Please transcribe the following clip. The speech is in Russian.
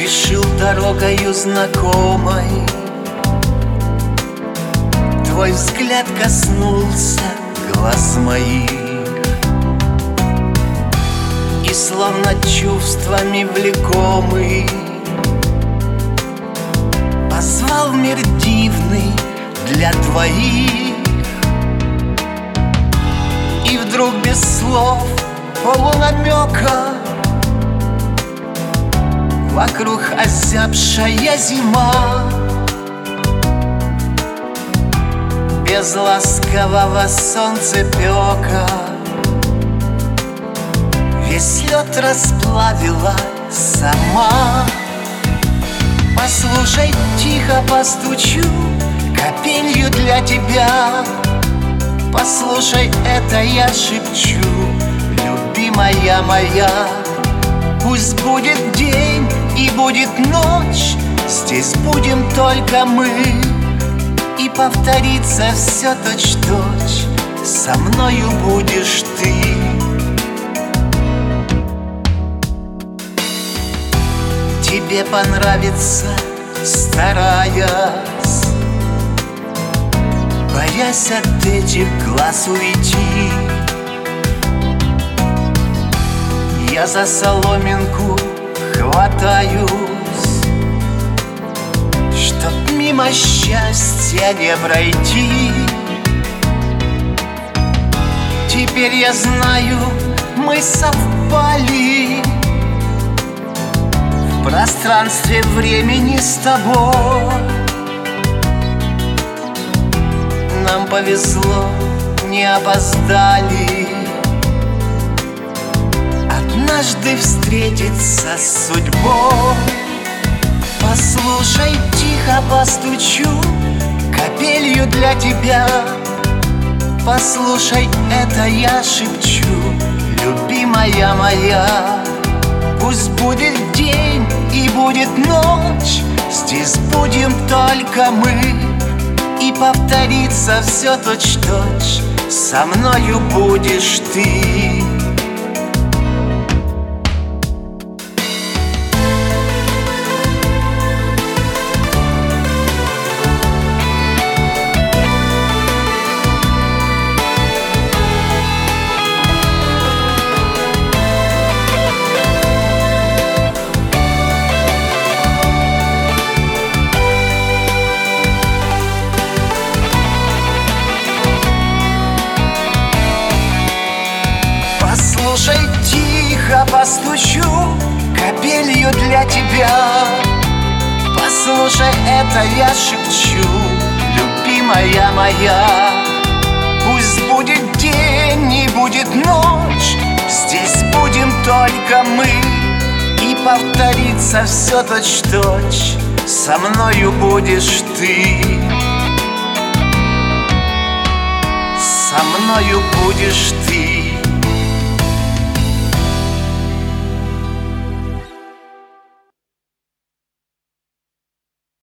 Спешил дорогою знакомой, твой взгляд коснулся глаз моих, и словно чувствами влекомый позвал в мир дивный для твоих. И вдруг без слов, полунамека, вокруг озябшая зима, без ласкового солнцепека весь лед расплавила сама. Послушай, тихо постучу капелью для тебя. Послушай, это я шепчу, любимая моя. Пусть будет день и будет ночь, здесь будем только мы, и повторится все точь-в-точь, со мною будешь ты. Тебе понравится, стараясь, боясь от этих глаз уйти. Я за соломинку хватаюсь, чтоб мимо счастья не пройти. Теперь я знаю, мы совпали в пространстве времени с тобой. Нам повезло, не опоздали однажды встретиться с судьбой. Послушай, тихо постучу капелью для тебя. Послушай, это я шепчу, любимая моя. Пусть будет день и будет ночь, здесь будем только мы, и повторится все точь-в-точь, со мною будешь ты. Послушай, тихо постучу капелью для тебя. Послушай, это я шепчу, любимая моя. Пусть будет день и будет ночь, здесь будем только мы, и повторится все точь-в-точь, со мною будешь ты. Со мною будешь ты.